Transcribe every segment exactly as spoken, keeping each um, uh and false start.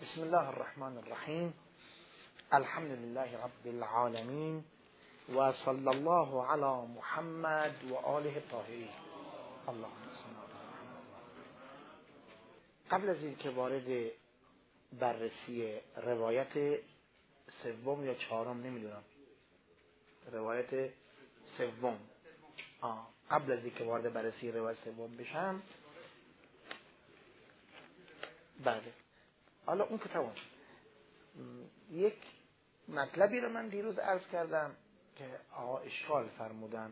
بسم الله الرحمن الرحیم. الحمد لله رب العالمین و صلی الله علی محمد و آله الطاهرین. اللهم صل علی محمد. قبل از اینکه وارد بررسی روایت سوم یا چهارم، نمیدونم، روایت سوم آه. قبل از اینکه وارد بررسی روایت سوم بشم، بله، حالا اون که تمام، یک مطلبی رو من دیروز عرض کردم که آقا اشکال فرمودن،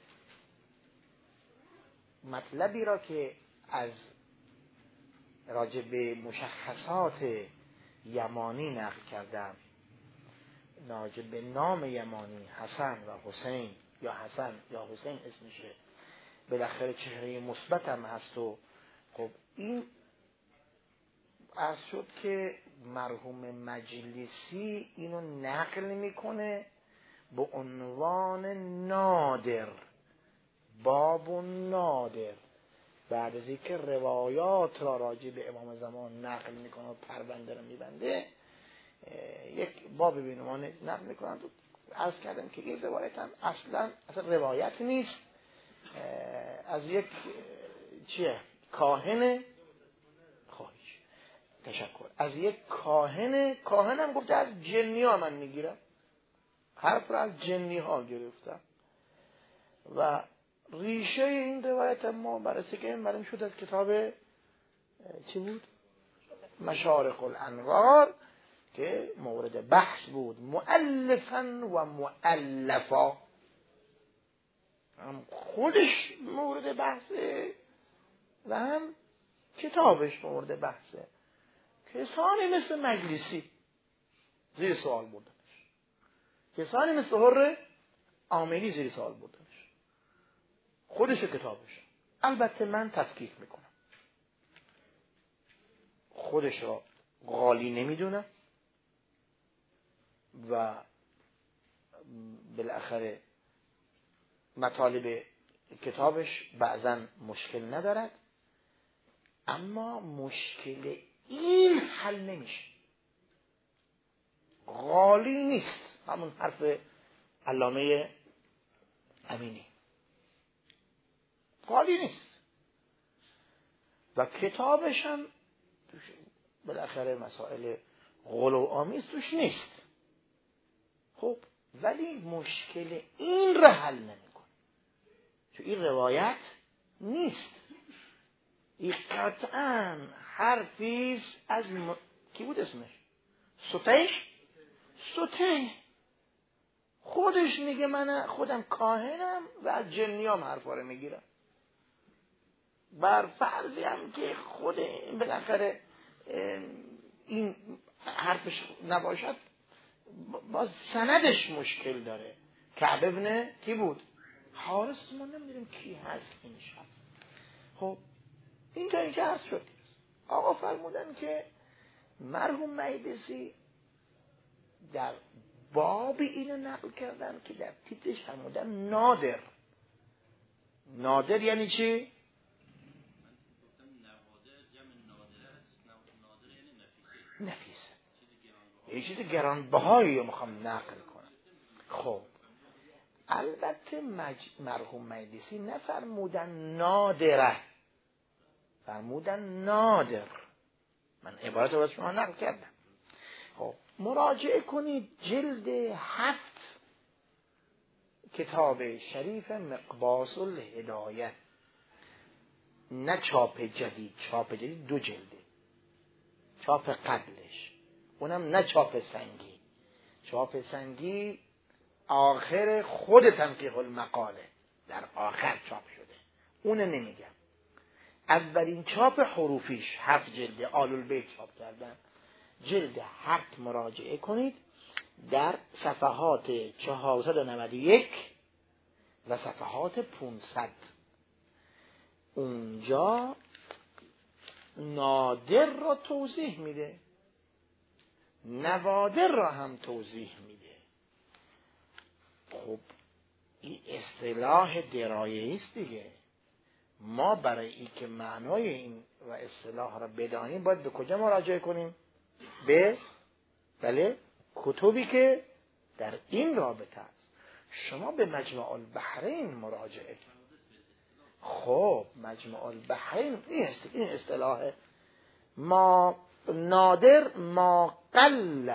مطلبی را که از راجع به مشخصات یمانی نقل کردم، راجع به نام یمانی حسن و حسین یا حسن یا حسین اسمشه، بالاخره چهره مثبت هم هست و خب این عرض شد که مرحوم مجلسی اینو نقل میکنه به عنوان نادر، باب نادر، بعد از اینکه روایات را راجع به امام زمان نقل میکنه و پرونده رو میبنده، یک باب به عنوان نقل میکنن. عرض کردم که این روایت هم اصلا اصلا روایت نیست، از یک چیه کاهن، خواهیش تشکر، از یک کاهن، کاهن هم گفته از جنی ها من میگیرم، حرف را از جنی ها گرفتم و ریشه این روایت ما بررسی که این معلوم شد از کتاب چی بود؟ مشارق الانوار که مورد بحث بود، مؤلفا و مؤلفا، هم خودش مورد بحثه و هم کتابش مورد بحثه. کسانی مثل مجلسی زیر سوال بردنش، کسانی مثل حر عاملی زیر سوال بردنش، خودش و کتابش. البته من تفکیک میکنم، خودش را غالی نمیدونم و بالاخره مطالب کتابش بعضا مشکل ندارد، اما مشکل این حل نمیشه، غالی نیست، همون حرف علامه امینی، غالی نیست و کتابش هم بالاخره مسائل غلو آمیز توش نیست. خب ولی مشکل این را حل نمیکنه، چون این روایت نیست، این قطعا حرفیست از م... کی بود اسمش؟ سطیح؟ سطیح خودش میگه من خودم کاهنم و از جنیام حرفا رو میگیرم، بر فرضی هم که خود بالاخره این حرفش نباشد، باز سندش مشکل داره. کعب ابن کی بود؟ حارس، ما نمیدونیم کی هست این شخص. خب این تا اینجا هست شد. آقا فرمودن که مرحوم مجلسی در باب اینو نقل کردن که در تیترش فرمودن نادر. نادر یعنی چی؟ نفیسه، یه چیز گرانبهایی رو میخوام نقل کنم. خب البته مج... مرحوم مجلسی نفرمودن نادره، فرمودن نادر. من عبارت رو از شما نقل کردم. خب مراجعه کنید جلد هفت کتاب شریف مقباس الهدایه، نه چاپ جدید، چاپ جدید دو جلده، چاپ قبلش اونم نه چاپ سنگی، چاپ سنگی آخر خود تنقیح المقاله در آخر چاپ شده، اون نمیگم. اولین چاپ حروفیش هفت جلده آل البیت چاپ کردن، جلد هفت مراجعه کنید، در صفحات چهارصد و نود و یک و صفحات پانصد اونجا نادر را توضیح میده، نوادر را هم توضیح میده. خب این اصطلاح درایه است دیگه. ما برای این که معنای این و اصطلاح را بدانیم باید به کجا مراجعه کنیم؟ به بله کتبی که در این رابطه است. شما به مجمع البحرین مراجعه کنید. خب مجمع البحرین این اصطلاح ما نادر ما قل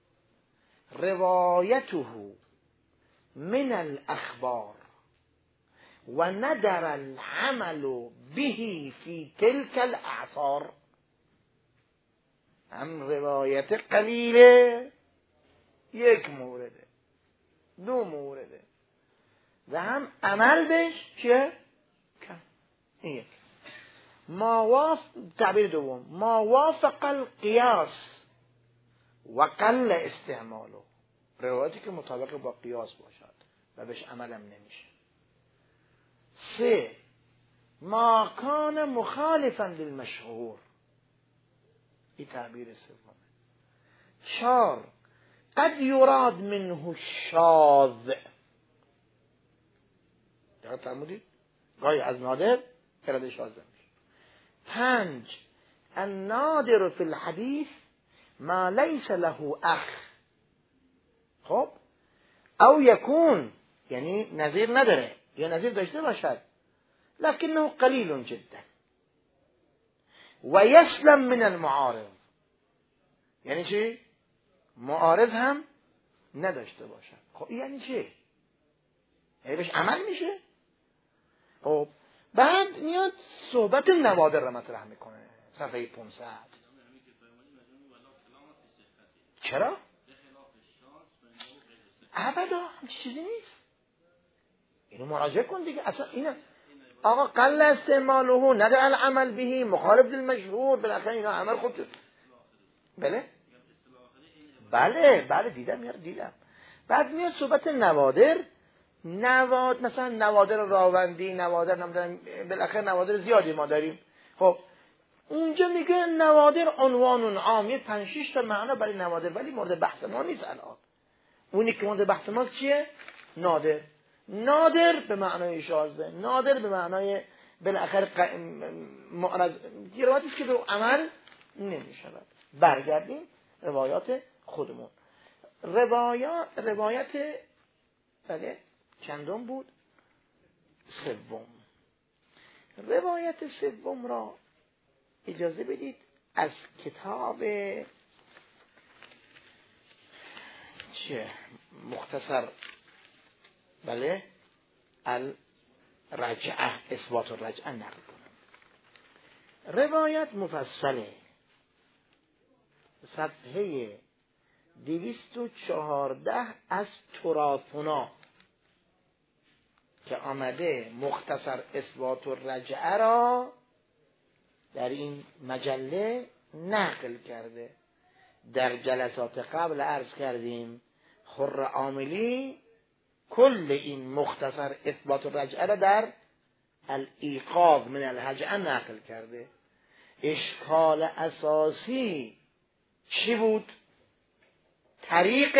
روایته من الاخبار و ندر العمل به فی تلک الاعصار. هم روایت قلیله، یک مورده، دو مورده، و هم عمل بهش چه؟ کم. این یک. ما واف... تعبیر دوم ما وافق القیاس و قل استعماله، روایتی که مطابق با قیاس باشد و بهش عملم نمیشه. سه ما کان مخالفا للمشهور، این تعبیر سومه. چهار قد یراد منه شاذ، دقت فرمودید؟ گاهی از نادر اراده شاذ میشه. پنج النادر فی الحدیث ما لیس له اخ، خب او یکون یعنی نظیر نداره یا نظیر داشته باشد لکنه قلیل جدا و یسلم من المعارض، یعنی چی؟ معارض هم نداشته باشد. خب یعنی چی؟ یعنی بهش عمل میشه؟ خب بعد میاد صحبت نوادر رو مطرح میکنه صفحه پانصد. چرا؟ ابدا همچی چیزی نیست. اینو مراجعه کن دیگه. اصلا اینه آقا قل استعماله ندع العمل به مخالف للمشهور، بالاخره اینا عمل خود. بله بله بله دیدم یار دیدم. بعد میاد صحبت نوادر، نواد مثلا نوادر راوندی، نوادر نمیدونم، بالاخره نوادر زیادی ما داریم. خب اونجا میگه نوادر عنوان عام، پنج شش تا معنا برای نوادر، ولی مورد بحث ما نیست الان. اونی که مورد بحث ما چیه؟ نادر. نادر به معنای شاذه، نادر به معنای بالاخره معرض، روایتی که به عمل نمیشود. برگردیم روایات خودمون. روایات روایت بله چندم بود؟ سوم. روایت سوم را اجازه بدید از کتاب چه مختصر بله الرجعه، اثبات الرجعه نقل کنم. روایت مفصله، صفحه دویست و چهارده از تراثنا که آمده مختصر اثبات الرجعه را در این مجله نقل کرده. در جلسات قبل عرض کردیم خر عاملی کل این مختصر اثبات الرجعه را در الایقاظ من الهجعه نقل کرده. اشکال اساسی چی بود؟ طریق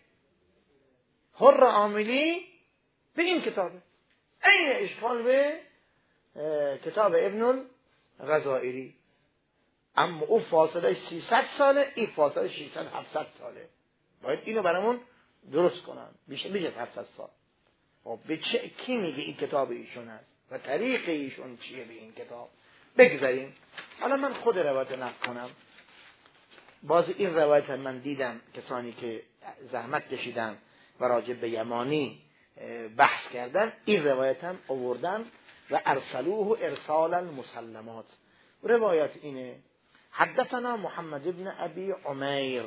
حر عاملی به این کتابه. این اشکال به کتاب ابن الغزائری، اما او فاصله سیصد ساله، این فاصله ششصد هفتصد ساله. باید اینو برامون درست کنن. بیشه بیشه هفتصد سال. خب به چه کی میگه این کتاب ایشون است و طریق ایشون چیه به این کتاب؟ بگذاریم. حالا من خود روایت نقل کنم. باز این روایت من دیدم کسانی که زحمت کشیدن و راجع به یمانی بحث کردن این روایت هم آوردن و ارسلوه ارسال المسلمات. روایت اینه: حدثنا محمد ابن ابی عمیر.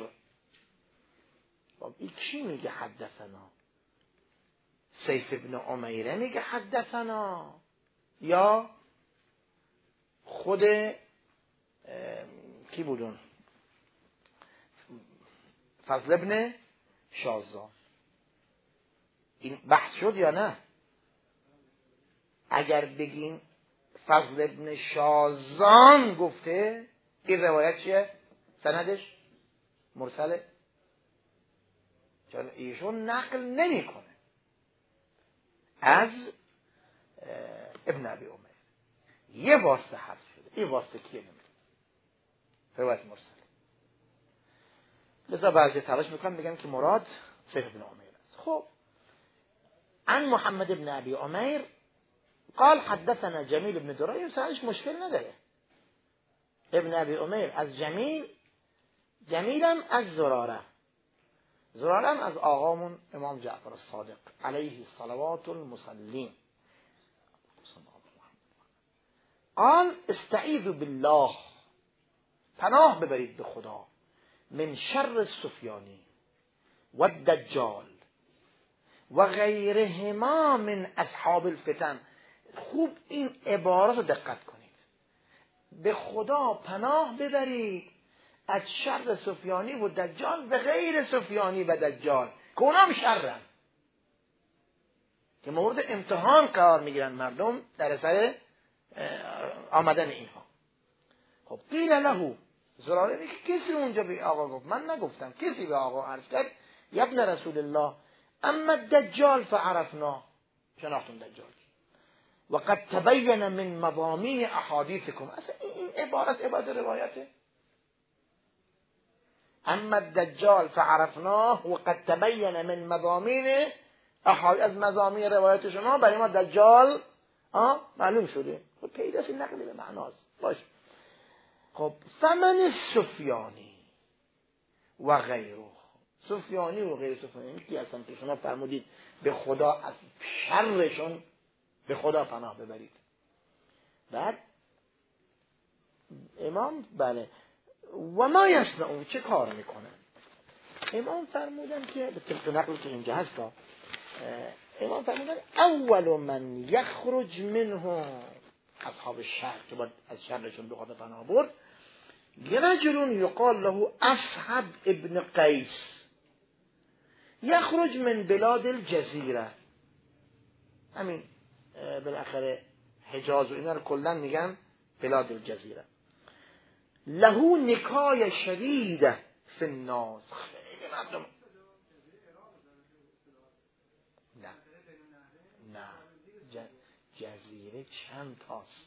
این کی میگه حدثنا؟ سیف ابن عمیره میگه حدثنا، یا خود کی بودون؟ فضل ابن شازان. این بحث شد یا نه؟ اگر بگیم فضل ابن شازان گفته، این روایت چیه؟ سندش مرسله، چون ایشون نقل نمی کنه از ابن ابی عمر. یه واسطه حذف شده، این واسطه کیه نمیده، روایت مرسله. لذا بعضی تلاش میکنن بگن که مراد سیف بن عمیر است. خب عن محمد بن ابی عمیر قال حدثنا جمیل بن درای، سرش مشکل نداره. ابن ابی عمیر از جمیل، جمیلم از زراره، زرارم از آقامون امام جعفر الصادق علیه صلوات المصلین. قال استعیذوا بالله، پناه ببرید به خدا، من شر سفیانی و الدجال و غیرهما من اصحاب الفتن. خوب این عبارات رو دقت کنید. به خدا پناه ببرید از شر سفیانی و دجال و غیر سفیانی و دجال که اونا هم شرن، که مورد امتحان قرار میگیرن مردم در اثر آمدن اینها. خب قیل له، زراره میگه کسی اونجا به آقا گفت، من نگفتم، کسی به آقا عرض کرد یا ابن رسول الله اما دجال فعرفنا، شناختم دجال و قد تبین من مضامین احادیثکم. اصلا این عبارت عبارت روایته. اما الدجال فعرفناه و قد تبین من مضامین احادیث، از مضامین روایت شما برای ما دجال آه معلوم شده. خب پیداست نقلی به معناست. باش. خب فمن سفیانی و غیره، سفیانی و غیر سفیانی کی هستن که شما فرمودید به خدا از شرشون به خدا پناه ببرید؟ بعد امام بله و ما یصنعون، چه کار میکنن؟ امام فرمودن که به طبق نقلی که اینجا هست، امام فرمودن اول من یخرج منه اصحاب شر، که باید از شرشون به خدا پناه برد، رجل یقال له اصحاب ابن قیس یخرج من بلاد الجزیره، همین بالاخره حجاز و اینا رو کلا میگن بلاد الجزیره. له نکای شدیده فی الناس، خیلی مردم نه نه جزیره چند تاست.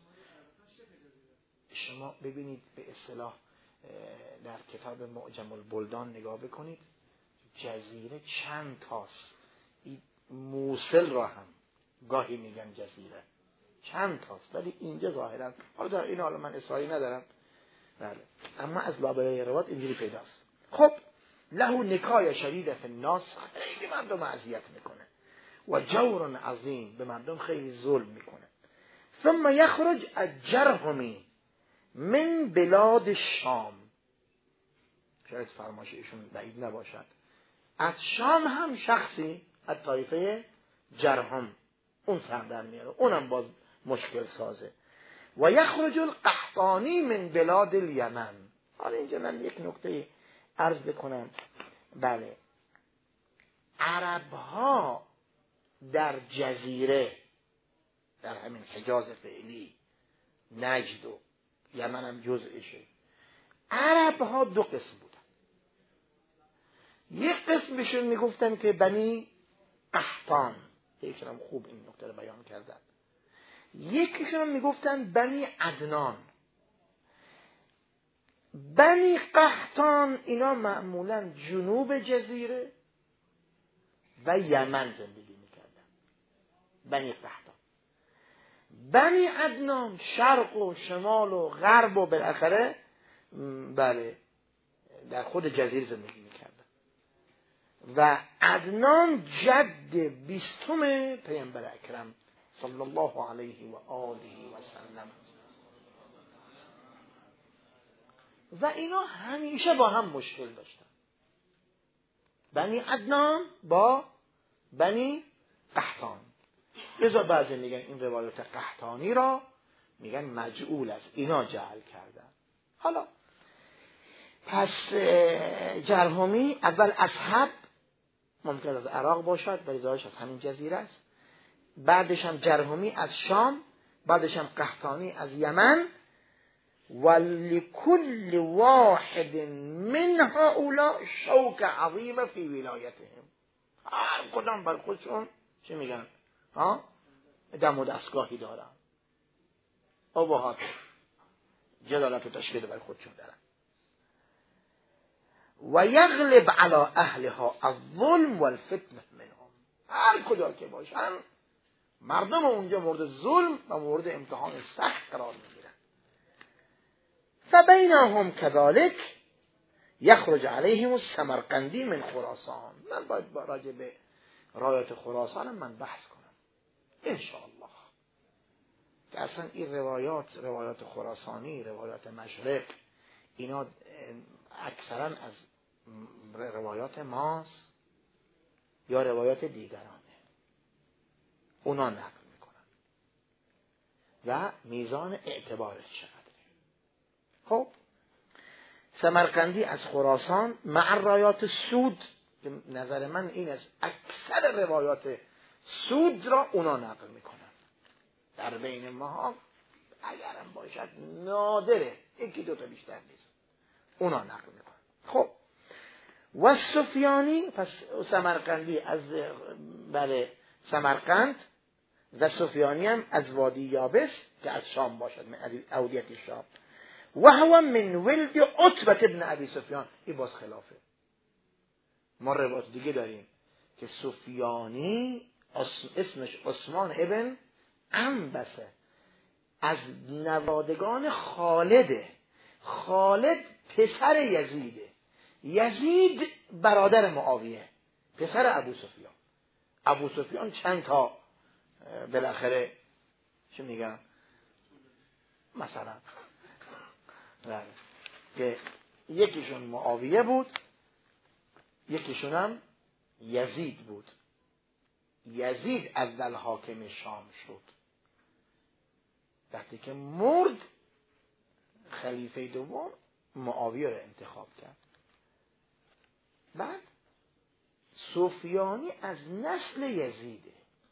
شما ببینید به اصطلاح در کتاب معجم البلدان نگاه بکنید، جزیره چند تاست. این موصل را هم گاهی میگن جزیره، چند تاست، ولی اینجا ظاهرا، حالا در این حالا من اصراری ندارم، بله، اما از لابلای روایت اینجوری پیداست. خب له نکای شدید فی الناس، خیلی مردم اذیت میکنه، و جور عظیم، به مردم خیلی ظلم میکنه. ثم یخرج الجرهمی من بلاد الشام، شاید فرمایش ایشون بعید نباشد، از شام هم شخصی از طایفه جرهم اون سردر میاره، اونم باز مشکل سازه. و یخرج القحطانی من بلاد الیمن. حالا اینجا من یک نکته عرض بکنم. بله، عرب ها در جزیره، در همین حجاز فعلی، نجد و یمن هم جزءشه، عرب ها دو قسم بودن. یک قسم بهشون میگفتن که بنی قحطان، یکشون هم خوب این نکته رو بیان کردن. یکیشون هم میگفتن بنی عدنان. بنی قحطان اینا معمولا جنوب جزیره و یمن زندگی میکردن. بنی قحطان. بنی عدنان شرق و شمال و غرب و بالاخره بله در خود جزیره زندگی میکردن. و عدنان جد بیستم پیامبر اکرم صلی الله علیه و آله و سلم، و اینا همیشه با هم مشکل داشتن. بنی عدنان با بنی قحطان. لذا بعضی میگن این روایت قحطانی را میگن مجعول است، اینا جعل کردن. حالا پس جرهمی اول اصحاب ممکن از عراق باشد ولی ظاهرش از همین جزیره است، بعدش هم جرهمی از شام، بعدش هم قحطانی از یمن. ولکل واحد من هؤلاء شوک عظیم فی ولایتهم، هر کدام بر خودشون چی میگن؟ ها؟ دم و دستگاهی دارن، ابهات جلالت و تشکیل بر خودشون دارن. و یغلب علی اهلها الظلم والفتنه منهم. هر کجا که باشن مردم اونجا مورد ظلم و مورد امتحان سخت قرار میگیرن. فبینهم کذالک یخرج علیهم السمرقندی من خراسان. من باید با راجع به رایات خراسان من بحث کنم انشاءالله، که اصلا این روایات، روایات خراسانی، روایات مشرق، اینا اکثرا از روایات ماست یا روایات دیگرانه، اونا نقل میکنن و میزان اعتبارش چقدره. خب سمرقندی از خراسان مع رایات سود، که نظر من این است اکثر روایات سود را اونا نقل میکنن. در بین ما اگرم باشد نادره، یکی دوتا بیشتر نیست، اونا نقل میکنن. خب و سفیانی، پس سمرقندی از بله سمرقند و سفیانی هم از وادی یابس که از شام باشد، من اودیت شام. و هو من ولد عتبه ابن ابی سفیان. این باز خلافه. ما روایت دیگه داریم که سفیانی اسمش عثمان ابن عنبسه، از نوادگان خالده. خالد پسر یزیده، یزید برادر معاویه، پسر ابو سفیان. ابو سفیان چند تا بالاخره چه میگم مثلا که یکیشون معاویه بود، یکیشون هم یزید بود. یزید اول حاکم شام شد، وقتی که مرد خلیفه دوم معاویه رو انتخاب کرد. بعد سفیانی از نسل یزیده،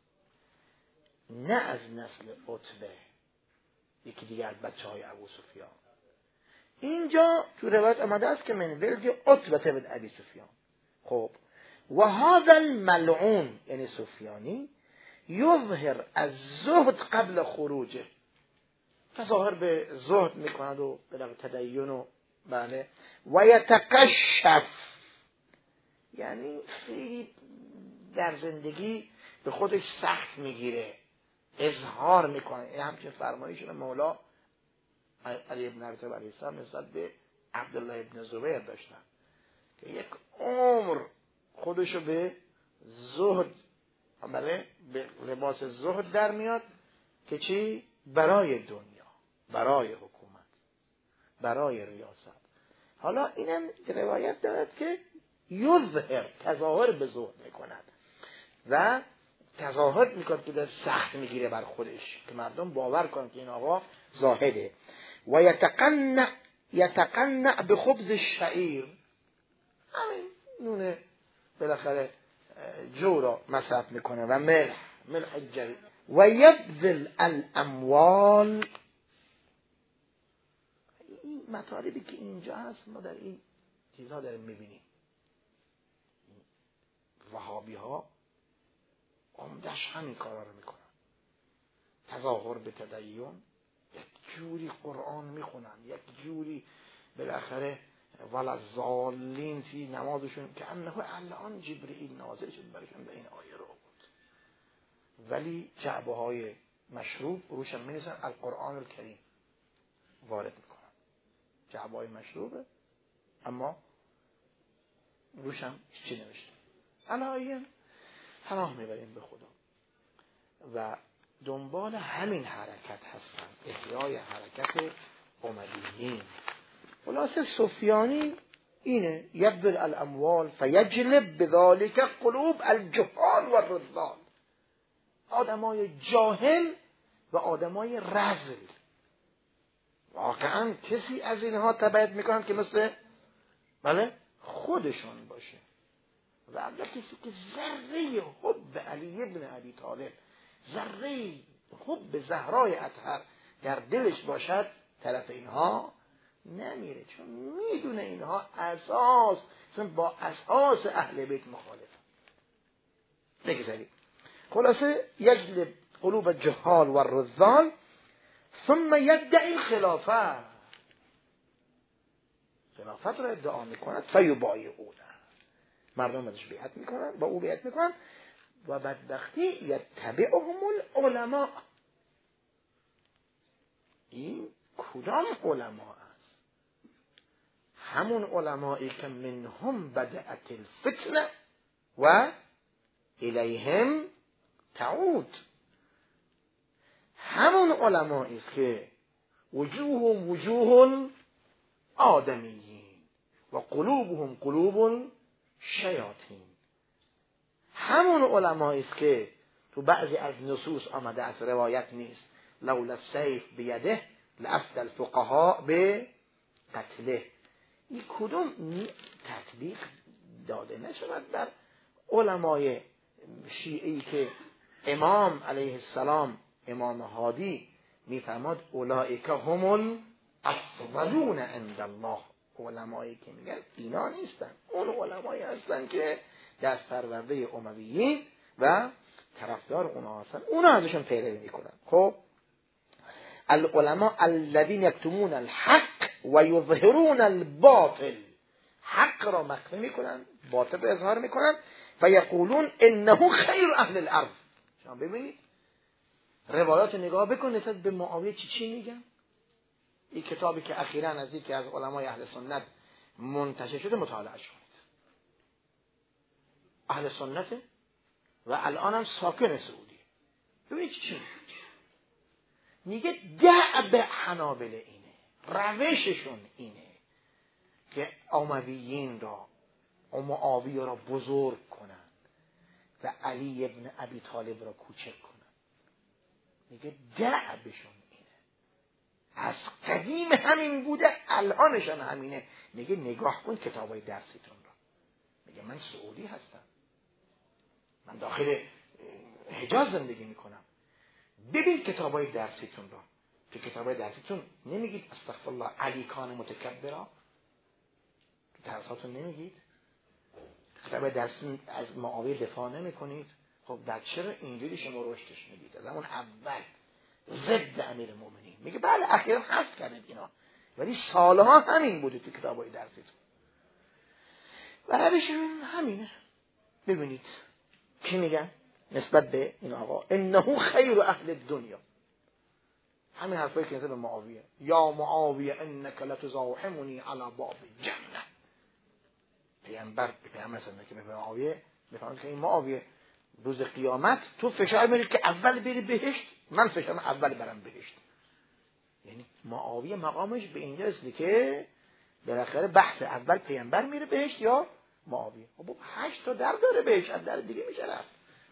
نه از نسل عتبه، یکی دیگه از بچه های ابو سفیان. اینجا تو روایت آمده است که من ولد عتبه بن ابی سفیان. خب و هذا الملعون یعنی سفیانی یظهر از زهد قبل خروجه، تظاهر به زهد میکند و به تدین و بله. و یتقشف یعنی خیلی در زندگی به خودش سخت میگیره، اظهار میکنه. این همچنین فرمایشون مولا علی ابن ابی طالب علیه السلام نسبت به عبدالله ابن زبیر داشتن که یک عمر خودشو به زهد، بله، به لباس زهد در میاد که چی؟ برای دنیا، برای حکومت، برای ریاست. حالا اینم روایت دارد که یظهر، تظاهر به زهد میکند و تظاهر میکند که در سخت میگیره بر خودش که مردم باور کنن که این آقا زاهده. و یتقنع یتقنع به خبز الشعیر، همین نون بالاخره جو را مصرف میکنه و ملح ملح الجوی. و یبذل الاموال. این مطالبی که اینجا هست ما در این چیزها داریم میبینیم. وهابی ها عمدش همین کارا رو میکنن، تظاهر به تدین، یک جوری قرآن میخونن، یک جوری بالاخره ولضالین فی نمازشون که انه الان جبرئیل نازل شد برکن به این آیه رو بود، ولی جعبه های مشروب روشن می‌نویسن القرآن الکریم وارد میکنن. جعبه های مشروبه اما روشن چی نوشته؟ الان پناه میبریم به خدا و دنبال همین حرکت هستن، احیای حرکت امویین. خلاصه سفیانی اینه، یبذل الاموال فیجلب بذالک قلوب الجهال و الرذال، آدمای جاهل و آدمای رذل. واقعا کسی از اینها تبعیت میکنن که مثل بله خودشون باشه، و اگر کسی که ذره حب علی ابن ابی طالب، ذره حب زهرای اطهر در دلش باشد، طرف اینها نمیره، چون میدونه اینها اساس با اساس اهل بیت مخالفه. بگذاریم خلاصه یجلب قلوب الجهال و الرذال ثم یدعی خلافه. خلافت رو ادعا میکند فیبایعونه، مردم ازش بیعت میکنن، با او بیعت میکنن و بدبختی یتبعهم العلماء. این کدام علماء است؟ همون علمایی که منهم بدأت الفتنه و الیهم تعود، همون علمایی است که وجوههم وجوه آدمیین و قلوبهم قلوب شیاطین، همون علمایی است که تو بعضی از نصوص آمده از روایت نیست لولا السیف بیده لافتی الفقهاء به قتله. این کدوم تطبیق داده نشود بر علمای شیعی که امام علیه السلام، امام هادی میفرماد اولئک هم الافضلون عند الله، علمایی که میگن اینا نیستن، اون علمایی هستن که دست پرورده امویین و طرفدار اونا هستن، اونا ازشون پیروی میکنن. خب العلماء الذين يكتمون الحق و یظهرون الباطل، حق را مخفی میکنن، باطل را اظهار میکنن. فیقولون انه خیر اهل الارض. شما ببینید روایات نگاه بکنید به معاویه چی چی میگن. این کتابی که اخیراً از یکی از علمای اهل سنت منتشر شده مطالعه کنید. اهل سنت و الان هم ساکن سعودی. ببینید چی میگه. میگه دعب حنابله اینه، روششون اینه که امویین را و معاویه را بزرگ کنن و علی ابن ابی طالب را کوچک کنن. میگه دعبشون اینه، از قدیم همین بوده، الانشان همینه. میگه نگاه کن کتابای درسیتون را. میگه من سعودی هستم، من داخل حجاز زندگی میکنم، ببین کتابای درسیتون را. که کتابای درسیتون نمیگید استغفرالله علی کان متکبرا؟ تو درساتون نمیگید؟ کتابای درسی از معاویه دفاع نمی کنید؟ خب بعد چرا اینجوری شما رشدش میدید؟ از همون اول ضد امیر مومنین. میگه بله اخیراً حذف کردید اینا، ولی سالها همین بوده تو کتابای درسیتون. و روششون همینه. ببینید چی میگن نسبت به این آقا، انه خیر اهل دنیا. همین حرفایی که نسبت به معاویه، یا معاویه انک لتزاحمنی علی باب الجنه. پیامبر پیامبر سنت که به معاویه میفهمه که این معاویه روز قیامت تو فشار میاری که اول بری بهشت، من فشارم اول برم بهشت. یعنی معاویه مقامش به اینجا رسیده که بالاخره بحث اول پیامبر میره بهشت یا معاویه. خب هشت تا در داره بهشت، از در دیگه میشه رفت.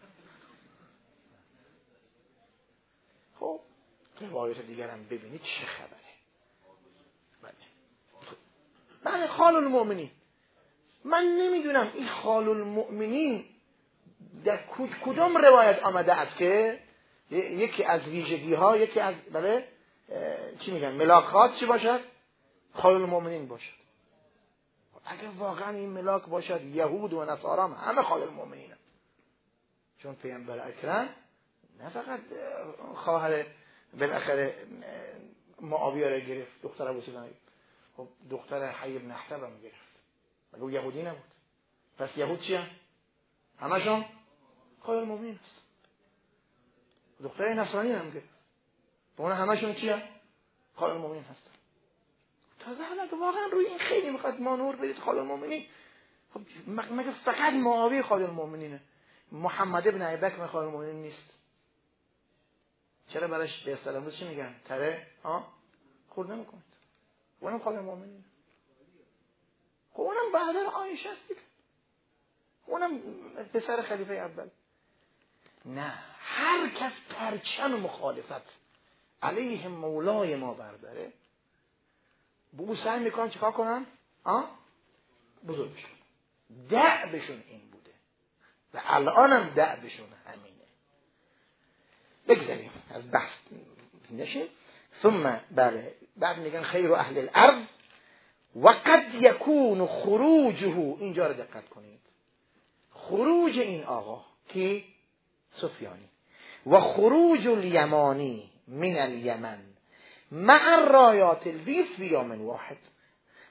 خب روایت دیگر هم ببینید چه خبره. بله بله خال المؤمنین. من نمیدونم این خال المؤمنین در کدام روایت آمده است که یکی از ویژگی ها، یکی از بله چی میگن ملاکات چی باشد؟ خال المؤمنین باشد. اگر واقعا این ملاک باشد، یهود و نصارا همه خال المؤمنین، چون پیامبر اکرم نه فقط خواهر بالاخره معاویه را گرفت، دختر ابو سفیان، خب دختر حی بن اخطب هم گرفت، ولی او یهودی نبود. پس یهود چیه؟ همشون خال المؤمنین است. دختر نصرانی هم گرفت، اون همشون چیه؟ خال المؤمنین هستن. تازه حالا که واقعا روی این خیلی میخواد ما نور بدید خال المؤمنین. خب مگه فقط معاویه خال المؤمنینه؟ محمد ابن ابی بکر خال المؤمنین نیست؟ چرا براش به اصطلاح چی میگن؟ تره ها خورد نمیکنید. اونم خال المؤمنینه. خب اونم بعد عایشه است دیگه. اونم پسر خلیفه اول. نه، هر کس پرچم مخالفت علیه مولای ما برداره، به او سعی میکنن چیکار کنن؟ آه؟ بزرگشون. دعبشون این بوده و الانم دعبشون همینه. بگذاریم از بحث نشیم. ثم بله بعد میگن خیر اهل الارض و قد یکون خروجه، اینجا رو دقت کنید، خروج این آقا که سفیانی و خروج الیمانی من الیمن مع الرایات الویف فی یوم واحد،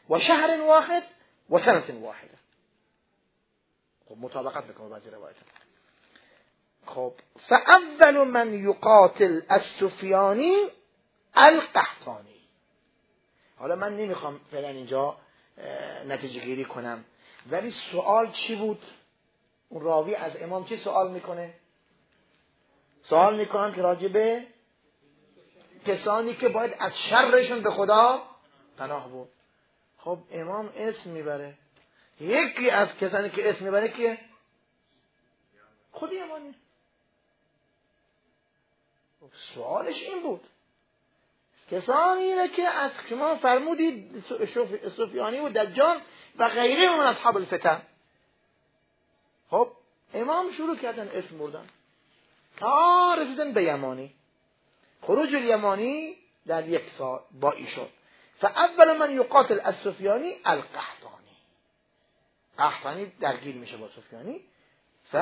و شهر واحد و سنة واحده. خب مطابقت میکنه بعضی روایت. خب فاول من یقاتل السفیانی القحطانی. حالا من نمیخوام فعلا اینجا نتیجه گیری کنم، ولی سوال چی بود؟ اون راوی از امام چی سوال میکنه؟ سوال میکنن که راجع به کسانی که باید از شرشون به خدا پناه بود. خب امام اسم میبره، یکی از کسانی که اسم میبره که خود یمانی. سوالش این بود کسانی که از شما فرمودید سفیانی و دجال و غیره من اصحاب الفتن. خب امام شروع کردن اسم بردن تا رسیدن به یمانی. خروج الیمانی در یک سال با ایشون. فاول من یقاتل السفیانی القحطانی. قحطانی درگیر میشه با سفیانی. ف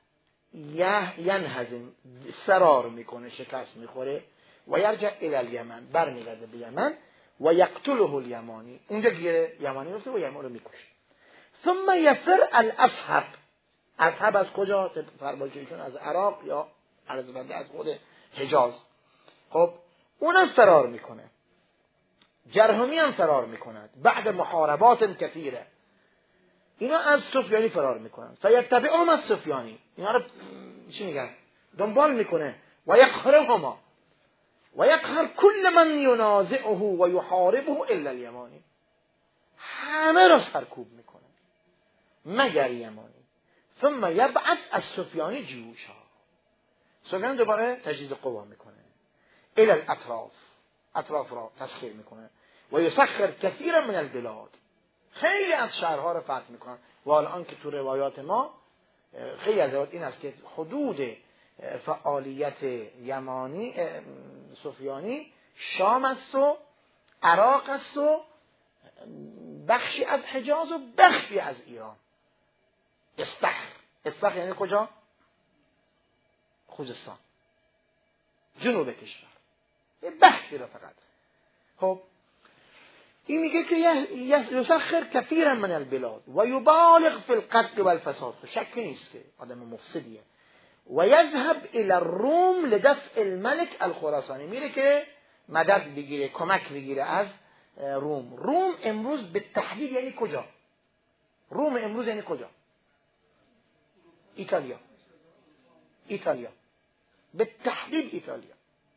ینهزم، فرار میکنه، شکست میخوره. و یرجع الی الیمن، برمیگرده به یمن. و یقتله الیمانی، اونجا گیره یمانی رفته و یمن رو میکشه. ثم یفر الاصحب. اصحب از کجا؟ فرمایششون از عراق یا عرض از خود حجاز. خب اونم فرار میکنه. جرهمی هم فرار میکنند بعد محاربات کثیره. اینا از سفیانی فرار میکنن. فیتبعهم از سفیانی، اینا رو چی میگن؟ دنبال میکنه. و یقهرهما و یقهر کل من ینازعه و یحاربه الا الیمانی. همه را سرکوب میکنه مگر یمانی. ثم یبعث از سفیانی جیوشا. سفیان دوباره تجدید قوا میکنه. الی الاطراف، اطراف را تسخیر میکنه. و یسخر کثیرا من البلاد، خیلی از شهرها را فتح میکنن. و الان که تو روایات ما خیلی از روایات این است که حدود فعالیت یمانی سفیانی شام است و عراق است و بخشی از حجاز و بخشی از ایران. استخر، استخر یعنی کجا؟ خوزستان، جنوب کشور، یه بخشی را فقط. خب این میگه که یسخر کثیرا من البلاد و یبالغ فی القتل و الفساد. شکی نیست که آدم مفسدیه. و یذهب الی الروم لدفع الملک الخراسانی، میره که مدد بگیره، کمک بگیره از روم. روم امروز به تحدید یعنی کجا؟ روم امروز یعنی کجا؟ ایتالیا. ایتالیا به تحدید ایتالیا.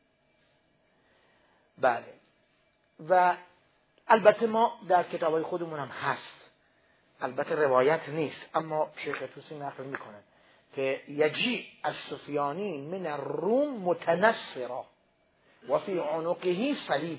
بله. و البته ما در کتابای خودمون هم هست، البته روایت نیست، اما شیخ طوسی نقل میکنه که یجی السفیانی من الروم متنصرا و فی عنقه صلیب.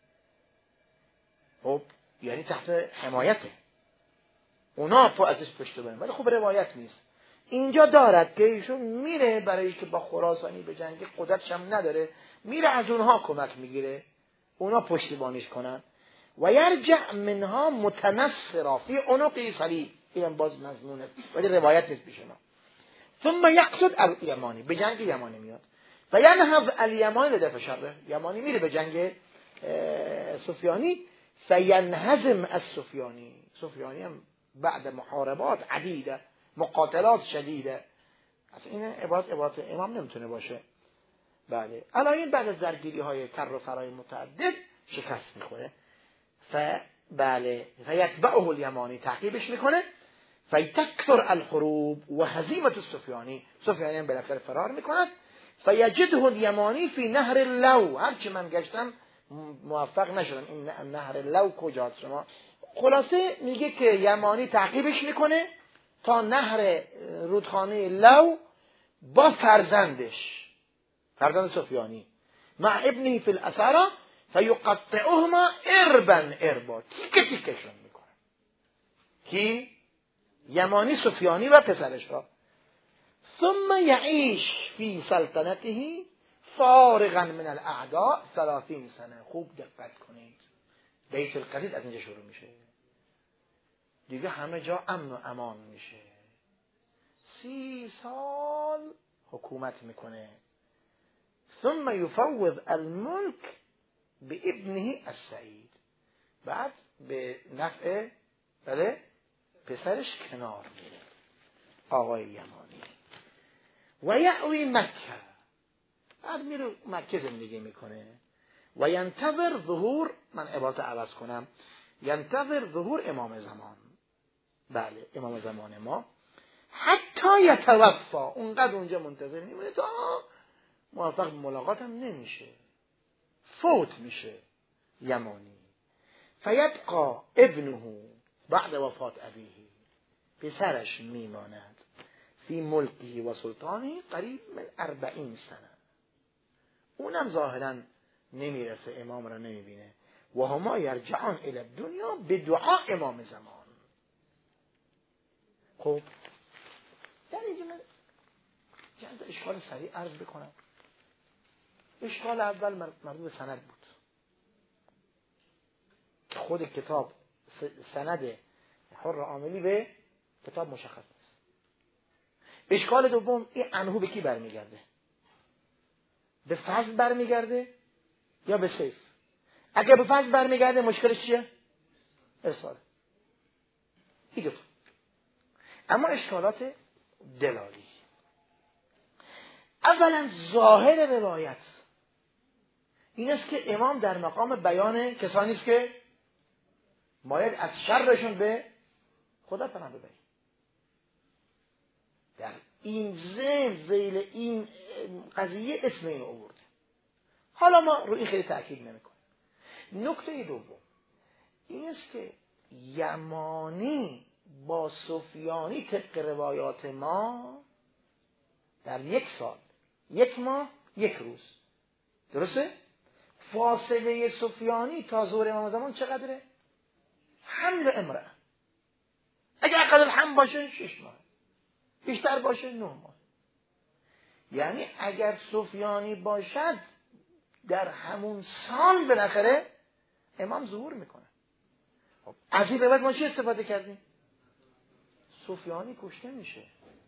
خب یعنی تحت حمایته، اونا پا ازش پشت برن، ولی خب روایت نیست. اینجا دارد که ایشون میره برای که با خراسانی به جنگ، قدرتش هم نداره، میره از اونها کمک میگیره، اونا پشتیبانیش کنن. و یرجع منها متنصرا فی عنقه صلیب. این باز مضمونه ولی روایت نیست پیش ما. ثم یقصد الیمانی، به جنگ یمانی میاد. و ینهض الیمانی لدفع شره. یمانی میره به جنگ سفیانی. فینهزم السفیانی. سفیانی هم بعد محاربات عدیده، مقاتلات شدیده، اصلا این عبارت عبارت امام نمیتونه باشه. بله الان بعد از درگیری های کر و فرای متعدد شکست میخوره. ف بله فیتبعه الیمانی، تعقیبش میکنه. فیتکثر الحروب و هزیمت السفیانی. سفیانی هم بالاخره فرار میکند. فیجده الیمانی فی نهر اللو. هرچی من گشتم موفق نشدم این نهر اللو کجاست. شما خلاصه میگه که یمانی تعقیبش میکنه تا نهر رودخانه لو با فرزندش، فرزند سفیانی، مع ابنه فی الاسارا فیقطعهما اربا اربا، تیکه تیکشون میکنه. کی؟ یمانی سفیانی و پسرش را. ثم یعیش فی سلطنته فارغا من الاعداء ثلاثین سنه. خوب دقت کنید، بیت القصید از اینجا شروع میشه، دیگه همه جا امن و امان میشه. سی سال حکومت میکنه. ثم یفوض الملک به ابنه السعید. بعد به نفع بله پسرش کنار میره، آقای یمانی. و یأوی مکه، بعد میره مکه زندگی میکنه. و ینتظر ظهور، من عبارت عوض کنم، ینتظر ظهور امام زمان، بله امام زمان ما، حتی یتوفا، اونقدر اونجا منتظر میمونه تا موفق ملاقات هم نمیشه، فوت میشه یمانی. فیبقا ابنه بعد وفات ابیه، پسرش میماند فی ملکی و سلطانی قریب من اربعین سنه، اونم ظاهرا نمیرسه، امام را نمیبینه. و هما یرجعان الی الدنیا به دعا امام زمان. خب در اینجا من چند تا اشکال سریع عرض بکنم. اشکال اول مربوط به سند بود، خود کتاب سند حر عاملی به کتاب مشخص است. اشکال دوم، این عنه به کی برمیگرده؟ به فضل برمیگرده یا به سیف؟ اگر به فضل برمیگرده مشکلش چیه؟ ارساله. این دو تا. اما اشکالات دلالی، اولا ظاهر روایت این است که امام در مقام بیان کسانی است که باید از شرشون به خدا پناه ببریم. در این ضمن ذیل این قضیه اسم این آورده. حالا ما روی خیلی تأکید نمی‌کنیم. نکته دوم این است که یمانی با سفیانی طبق روایات ما در یک سال، یک ماه، یک روز، درسته؟ فاصله سفیانی تا ظهور امام زمان چقدره؟ حمل امرأه. اگر اقل الحمل باشه شش ماه، بیشتر باشه نه ماه. یعنی اگر سفیانی باشد در همون سال بالاخره امام ظهور میکنه. خب از این روایت ما چی استفاده کردیم؟ سفیانی کشته میشه،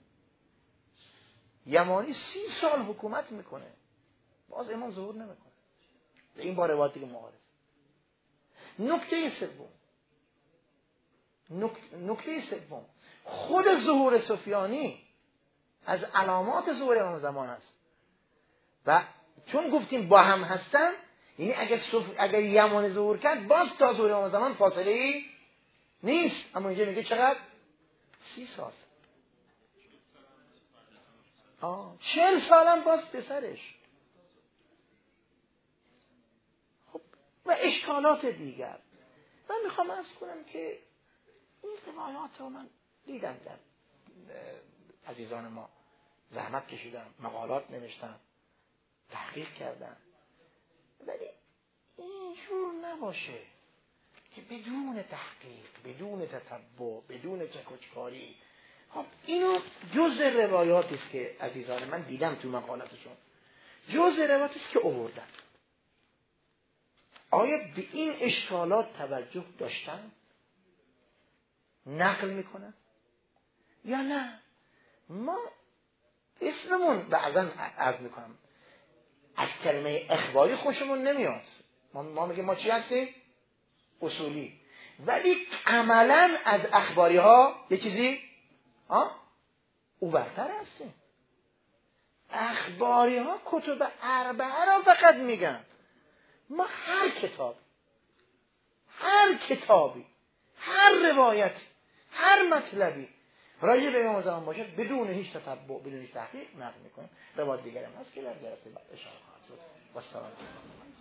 یمانی سی سال حکومت میکنه، باز امام ظهور نمیکنه. به این با روایتی که معارض. نکته سوم نکته سوم خود ظهور سفیانی از علامات ظهور امام زمان است و چون گفتیم با هم هستن، یعنی اگر صف... اگر یمانی ظهور کرد باز تا ظهور امام زمان فاصله ای نیست. اما اینجا میگه چقدر؟ سی سال. آه چهل سالم باز پسرش. خب و اشکالات دیگر. من میخوام عرض کنم که این روایات رو من دیدم، در عزیزان ما زحمت کشیدم، مقالات نوشتم، تحقیق کردم، ولی اینجور نباشه که بدون تحقیق، بدون تتبع، بدون چکوچکاری. خب اینو جز روایاتی است که عزیزان من دیدم تو مقالاتشون، جز روایاتی است که آوردن. آیا به این اشکالات توجه داشتن؟ نقل میکنن یا نه؟ ما اسممون بعضا عرض میکنم از کلمه اخباری خوشمون نمیاد، ما, ما میگیم ما چی هستیم؟ اصولی. ولی عملا از اخباری ها یه چیزی ها او برتر هستیم. اخباری ها کتب اربعه را فقط میگن. ما هر کتاب، هر کتابی، هر روایتی، هر مطلبی راجع به امام زمان باشد بدون هیچ تتبع، بدون هیچ تحقیق نقل میکنیم. روایت دیگری هم هست که در جلسه بعد اشاره خواهد شد. و السلام علیکم.